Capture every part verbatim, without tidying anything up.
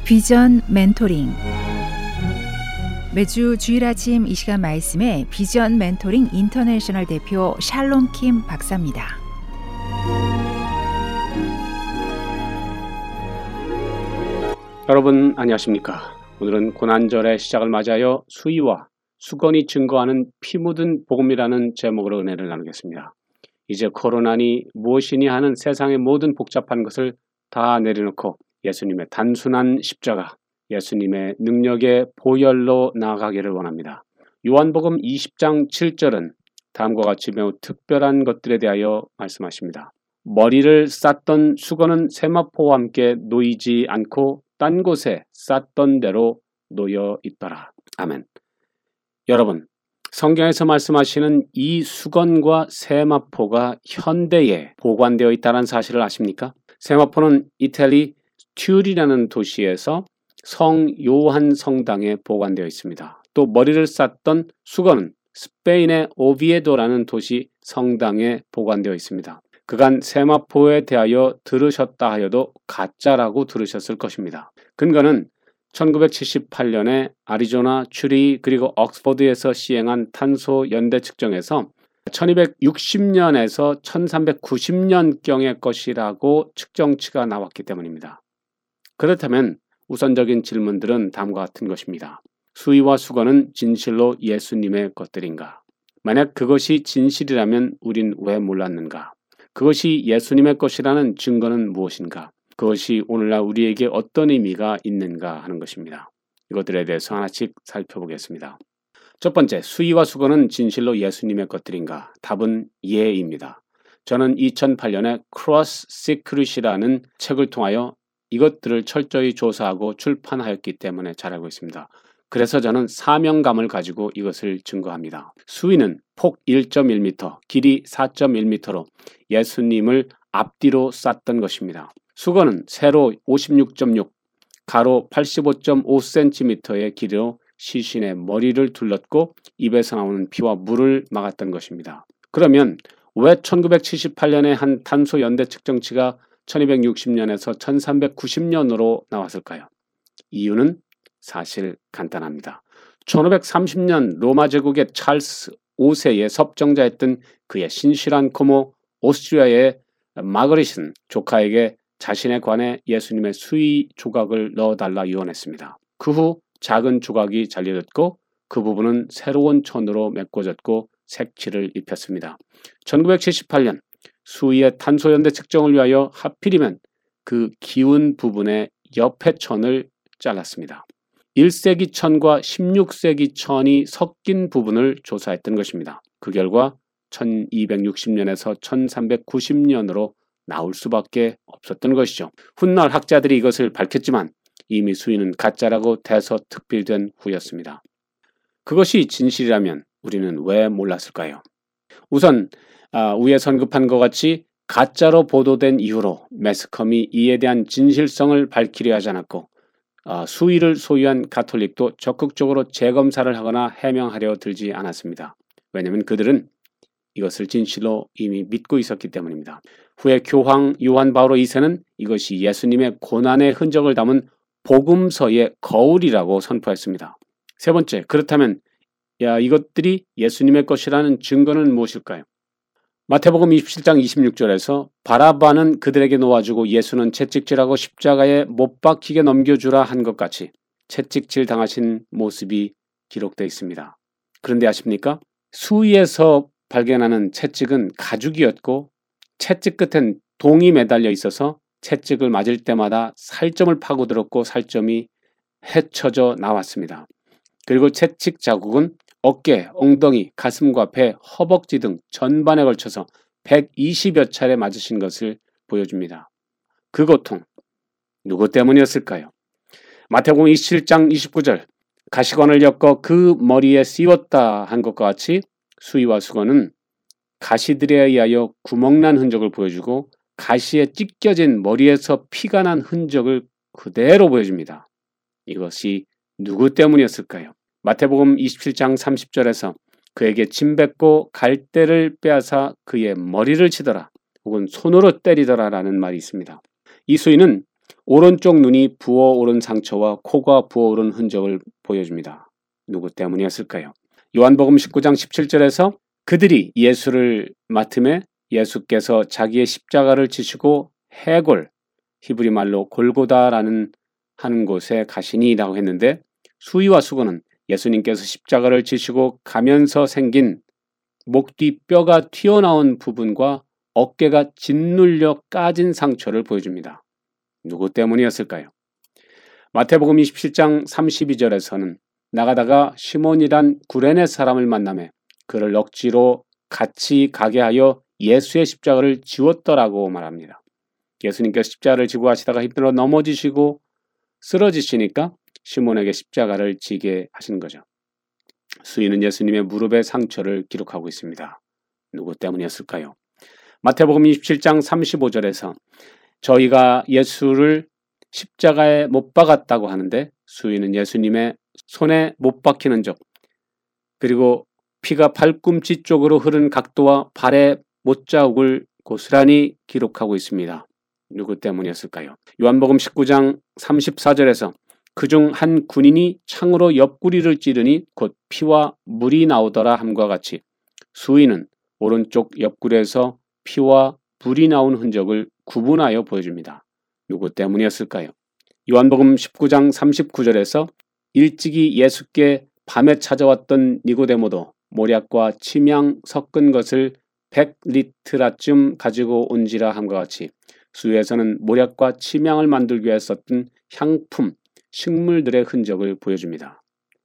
비전 멘토링. 매주 주일 아침 이 시간 말씀에 비전 멘토링 인터내셔널 대표 샬롬 킴 박사입니다. 여러분 안녕하십니까? 오늘은 고난절의 시작을 맞아요. 수의와 수건이 증거하는 피 묻은 복음이라는 제목으로 은혜를 나누겠습니다. 이제 코로나니 무엇이니 하는 세상의 모든 복잡한 것을 다 내려놓고 예수님의 단순한 십자가, 예수님의 능력의 보혈로 나아가기를 원합니다. 요한복음 이십 장 칠 절은 다음과 같이 매우 특별한 것들에 대하여 말씀하십니다. 머리를 쌌던 수건은 세마포와 함께 놓이지 않고 딴 곳에 쌌던 대로 놓여 있더라. 아멘. 여러분, 성경에서 말씀하시는 이 수건과 세마포가 현대에 보관되어 있다는 사실을 아십니까? 세마포는 이태리 튜리라는 도시에서 성 요한 성당에 보관되어 있습니다. 또 머리를 쌌던 수건은 스페인의 오비에도라는 도시 성당에 보관되어 있습니다. 그간 세마포에 대하여 들으셨다 하여도 가짜라고 들으셨을 것입니다. 근거는 천구백칠십팔 년에 아리조나, 추리 그리고 옥스퍼드에서 시행한 탄소 연대 측정에서 천이백육십 년에서 천삼백구십 년경의 것이라고 측정치가 나왔기 때문입니다. 그렇다면 우선적인 질문들은 다음과 같은 것입니다. 수의와 수건은 진실로 예수님의 것들인가? 만약 그것이 진실이라면 우린 왜 몰랐는가? 그것이 예수님의 것이라는 증거는 무엇인가? 그것이 오늘날 우리에게 어떤 의미가 있는가 하는 것입니다. 이것들에 대해서 하나씩 살펴보겠습니다. 첫 번째, 수의와 수건은 진실로 예수님의 것들인가? 답은 예입니다. 저는 이천팔 년에 크로스 시크릿이라는 책을 통하여 이것들을 철저히 조사하고 출판하였기 때문에 잘 알고 있습니다. 그래서 저는 사명감을 가지고 이것을 증거합니다. 수의는 폭 일 점 일 미터, 길이 사 점 일 미터로 예수님을 앞뒤로 쌌던 것입니다. 수건은 세로 오십육 점 육, 가로 팔십오 점 오 센티미터의 길이로 시신의 머리를 둘렀고 입에서 나오는 피와 물을 막았던 것입니다. 그러면 왜 천구백칠십팔 년에 한 탄소 연대 측정치가 천이백육십 년에서 천삼백구십 년으로 나왔을까요? 이유는 사실 간단합니다. 천오백삼십 년 로마 제국의 찰스 오 세의 섭정자였던 그의 신실한 고모 오스트리아의 마그릿은 조카에게 자신의 관에 예수님의 수의 조각을 넣어달라 유언했습니다. 그 후 작은 조각이 잘려졌고 그 부분은 새로운 천으로 메꿔졌고 색칠을 입혔습니다. 천구백칠십팔 년 수의의 탄소연대 측정을 위하여 하필이면 그 기운 부분의 옆에 천을 잘랐습니다. 일 세기 천과 십육 세기 천이 섞인 부분을 조사했던 것입니다. 그 결과 천이백육십 년에서 천삼백구십 년으로 나올 수밖에 없었던 것이죠. 훗날 학자들이 이것을 밝혔지만 이미 수의는 가짜라고 대서특필된 후였습니다. 그것이 진실이라면 우리는 왜 몰랐을까요? 우선 아, 위에 언급한 것 같이 가짜로 보도된 이후로 매스컴이 이에 대한 진실성을 밝히려 하지 않았고 아, 수의를 소유한 가톨릭도 적극적으로 재검사를 하거나 해명하려 들지 않았습니다. 왜냐하면 그들은 이것을 진실로 이미 믿고 있었기 때문입니다. 후에 교황 요한 바오로 이 세는 이것이 예수님의 고난의 흔적을 담은 복음서의 거울이라고 선포했습니다. 세 번째, 그렇다면 야, 이것들이 예수님의 것이라는 증거는 무엇일까요? 마태복음 이십칠 장 이십육 절에서 바라바는 그들에게 놓아주고 예수는 채찍질하고 십자가에 못 박히게 넘겨주라 한 것 같이 채찍질 당하신 모습이 기록되어 있습니다. 그런데 아십니까? 수의에서 발견하는 채찍은 가죽이었고 채찍 끝엔 동이 매달려 있어서 채찍을 맞을 때마다 살점을 파고들었고 살점이 헤쳐져 나왔습니다. 그리고 채찍 자국은 어깨, 엉덩이, 가슴과 배, 허벅지 등 전반에 걸쳐서 백이십여 차례 맞으신 것을 보여줍니다. 그 고통, 누구 때문이었을까요? 마태복음 이십칠 장 이십구 절 가시관을 엮어 그 머리에 씌웠다 한 것과 같이 수의와 수건은 가시들에 의하여 구멍난 흔적을 보여주고 가시에 찢겨진 머리에서 피가 난 흔적을 그대로 보여줍니다. 이것이 누구 때문이었을까요? 마태복음 이십칠 장 삼십 절에서 그에게 침 뱉고 갈대를 빼앗아 그의 머리를 치더라 혹은 손으로 때리더라 라는 말이 있습니다. 이 수의는 오른쪽 눈이 부어오른 상처와 코가 부어오른 흔적을 보여줍니다. 누구 때문이었을까요? 요한복음 십구 장 십칠 절에서 그들이 예수를 맡음에 예수께서 자기의 십자가를 지시고 해골, 히브리 말로 골고다라는 하는 곳에 가시니라고 했는데 수위와 수건은 예수님께서 십자가를 지시고 가면서 생긴 목 뒤 뼈가 튀어나온 부분과 어깨가 짓눌려 까진 상처를 보여줍니다. 누구 때문이었을까요? 마태복음 이십칠 장 삼십이 절에서는 나가다가 시몬이란 구레네 사람을 만나매 그를 억지로 같이 가게 하여 예수의 십자가를 지웠더라고 말합니다. 예수님께서 십자가를 지고 가시다가 힘들어 넘어지시고 쓰러지시니까 시몬에게 십자가를 지게 하신 거죠. 수위는 예수님의 무릎의 상처를 기록하고 있습니다. 누구 때문이었을까요? 마태복음 이십칠 장 삼십오 절에서 저희가 예수를 십자가에 못 박았다고 하는데 수위는 예수님의 손에 못 박히는 적, 그리고 피가 발꿈치 쪽으로 흐른 각도와 발의 못자국을 고스란히 기록하고 있습니다. 누구 때문이었을까요? 요한복음 십구 장 삼십사 절에서 그중 한 군인이 창으로 옆구리를 찌르니 곧 피와 물이 나오더라 함과 같이 수위는 오른쪽 옆구리에서 피와 불이 나온 흔적을 구분하여 보여줍니다. 누구 때문이었을까요? 요한복음 십구 장 삼십구 절에서 일찍이 예수께 밤에 찾아왔던 니고데모도 모략과 침향 섞은 것을 백 리트라쯤 가지고 온지라 함과 같이 수에서는 모략과 침향을 만들기 위해 썼던 향품, 식물들의 흔적을 보여줍니다.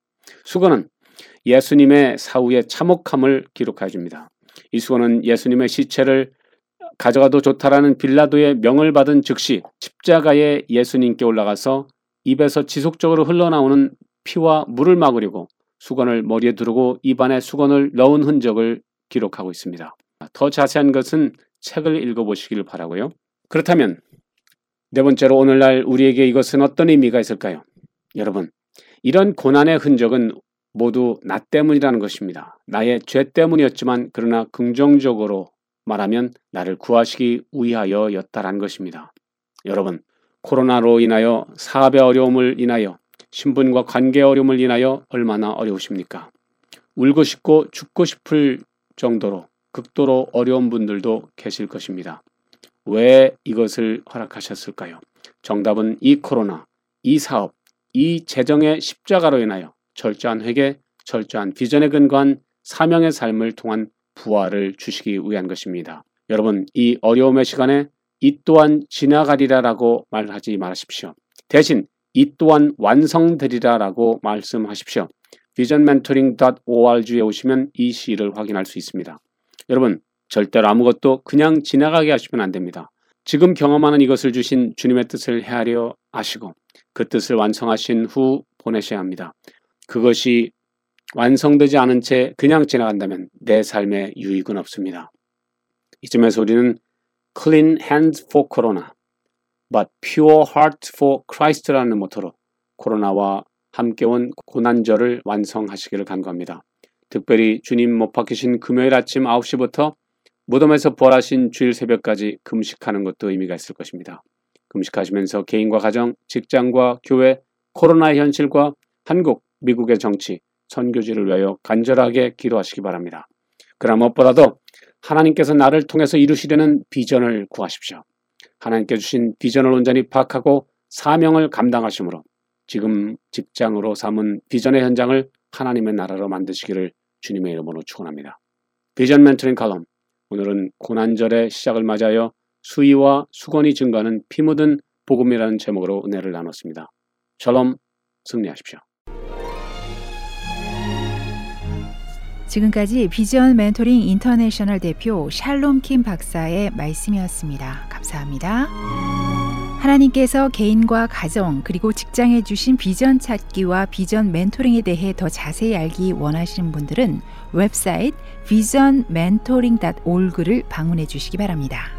수건은 예수님의 사후의 참혹함을 기록해 줍니다. 이 수건은 예수님의 시체를 가져가도 좋다라는 빌라도의 명을 받은 즉시 십자가에 예수님께 올라가서 입에서 지속적으로 흘러나오는 피와 물을 막으려고 수건을 머리에 두르고 입안에 수건을 넣은 흔적을 기록하고 있습니다. 더 자세한 것은 책을 읽어보시길 바라고요. 그렇다면 네 번째로 오늘날 우리에게 이것은 어떤 의미가 있을까요? 여러분, 이런 고난의 흔적은 모두 나 때문이라는 것입니다. 나의 죄 때문이었지만 그러나 긍정적으로 말하면 나를 구하시기 위하여였다라는 것입니다. 여러분, 코로나로 인하여 사업의 어려움을 인하여 신분과 관계 어려움을 인하여 얼마나 어려우십니까? 울고 싶고 죽고 싶을 정도로 극도로 어려운 분들도 계실 것입니다. 왜 이것을 허락하셨을까요? 정답은 이 코로나, 이 사업, 이 재정의 십자가로 인하여 철저한 회개, 철저한 비전에 근거한 사명의 삶을 통한 부활을 주시기 위한 것입니다. 여러분, 이 어려움의 시간에 이 또한 지나가리라라고 말하지 마십시오. 대신 이 또한 완성되리라라고 말씀하십시오. 비전 멘토링 닷 오알지에 오시면 이 시를 확인할 수 있습니다. 여러분, 절대로 아무것도 그냥 지나가게 하시면 안 됩니다. 지금 경험하는 이것을 주신 주님의 뜻을 헤아려 아시고 그 뜻을 완성하신 후 보내셔야 합니다. 그것이 완성되지 않은 채 그냥 지나간다면 내 삶에 유익은 없습니다. 이쯤에서 우리는 Clean hands for corona, but pure heart for Christ라는 모토로 코로나와 함께 온 고난절을 완성하시기를 간구합니다. 특별히 주님 못 박히신 금요일 아침 아홉 시부터 무덤에서 부활하신 주일 새벽까지 금식하는 것도 의미가 있을 것입니다. 금식하시면서 개인과 가정, 직장과 교회, 코로나의 현실과 한국, 미국의 정치, 선교지를 위하여 간절하게 기도하시기 바랍니다. 그러나 무엇보다도 하나님께서 나를 통해서 이루시려는 비전을 구하십시오. 하나님께 주신 비전을 온전히 파악하고 사명을 감당하심으로 지금 직장으로 삼은 비전의 현장을 하나님의 나라로 만드시기를 주님의 이름으로 축원합니다. 비전 멘토링 칼럼, 오늘은 고난절의 시작을 맞이하여 수위와 수건이 증가하는 피 묻은 복음이라는 제목으로 은혜를 나눴습니다. 샬롬, 승리하십시오. 지금까지 비전 멘토링 인터내셔널 대표 샬롬 킴 박사의 말씀이었습니다. 감사합니다. 하나님께서 개인과 가정 그리고 직장에 주신 비전 찾기와 비전 멘토링에 대해 더 자세히 알기 원하시는 분들은 웹사이트 비전 멘토링 닷 오알지를 방문해 주시기 바랍니다.